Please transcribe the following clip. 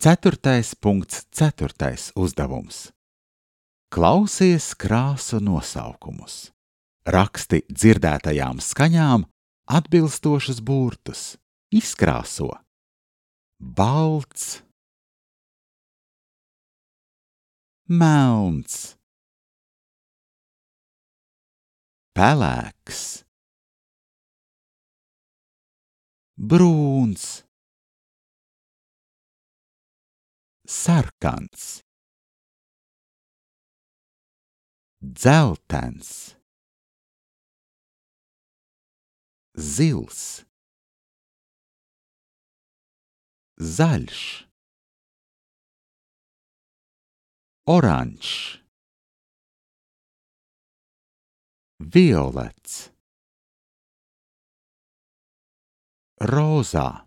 4.4. uzdevums. Klausies krāsu nosaukumus. Raksti dzirdētajām skaņām atbilstošus burtus. Izkrāso. Balts, melns, pelēks, brūns, sarkans, dzeltens, zils, zaļš, oranžs, violets, rozā,